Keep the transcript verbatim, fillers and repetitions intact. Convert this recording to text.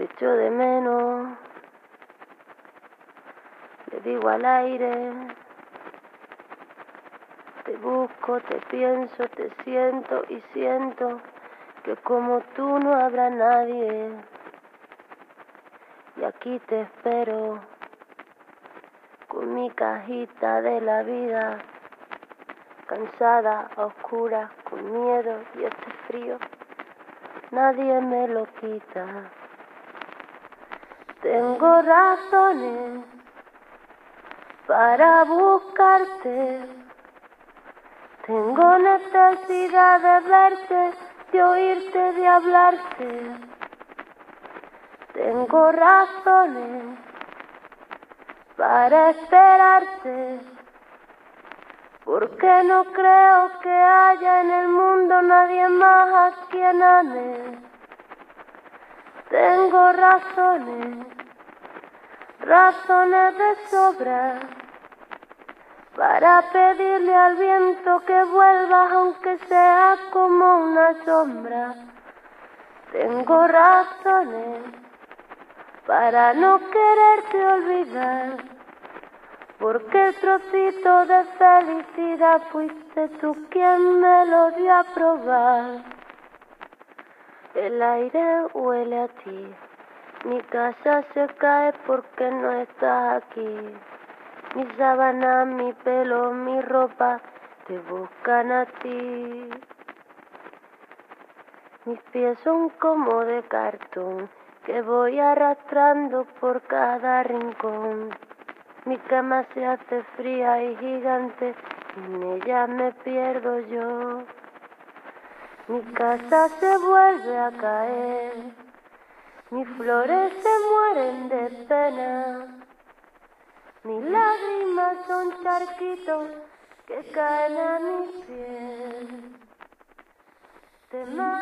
te echo de menos. Le digo al aire, te busco, te pienso, te siento y siento que como tú no habrá nadie. Y aquí te espero, con mi cajita de la vida, cansada, a oscuras, con miedo y este frío, nadie me lo quita. Tengo razones para buscarte, tengo necesidad de verte, de oírte, de hablarte. Tengo razones para esperarte, porque no creo que haya en el mundo nadie más a quien ame. Tengo razones, razones de sobra, para pedirle al viento que vuelvas aunque sea como una sombra. Tengo razones para no quererte olvidar, porque el trocito de felicidad fuiste tú quien me lo dio a probar. El aire huele a ti, mi casa se cae porque no estás aquí. Mi sábana, mi pelo, mi ropa te buscan a ti. Mis pies son como de cartón que voy arrastrando por cada rincón. Mi cama se hace fría y gigante, en ella me pierdo yo. Mi casa se vuelve a caer, mis flores se mueren de pena. Mis lágrimas son charquitos que caen a mis pies. Te